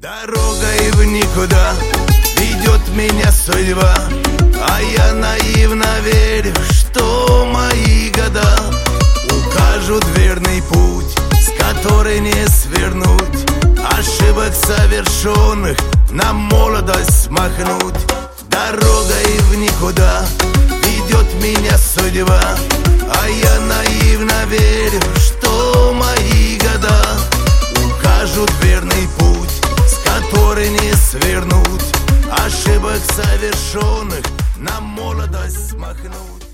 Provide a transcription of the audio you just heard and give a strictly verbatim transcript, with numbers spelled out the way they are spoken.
Дорогой в никуда ведет меня судьба, а я наивно верю, что мои года укажут верный путь, с которой не свернуть, ошибок совершенных на молодость смахнуть. Дорогой в никуда ведет меня судьба, а я наивно верю, что мои года укажут верный путь, с которой не свернуть, ошибок совершенных на молодость смахнуть.